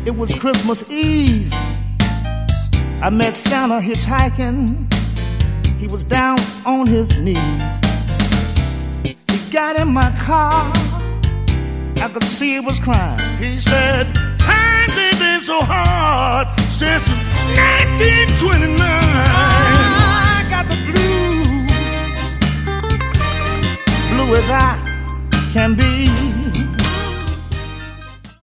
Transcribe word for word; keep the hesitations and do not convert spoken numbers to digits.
It was Christmas Eve. I met Santa hitchhiking. He was down on his knees. He got in my car. I could see he was crying. He said, times ain't been so hard since nineteen twenty-nine. I got the blues, blue as I can be.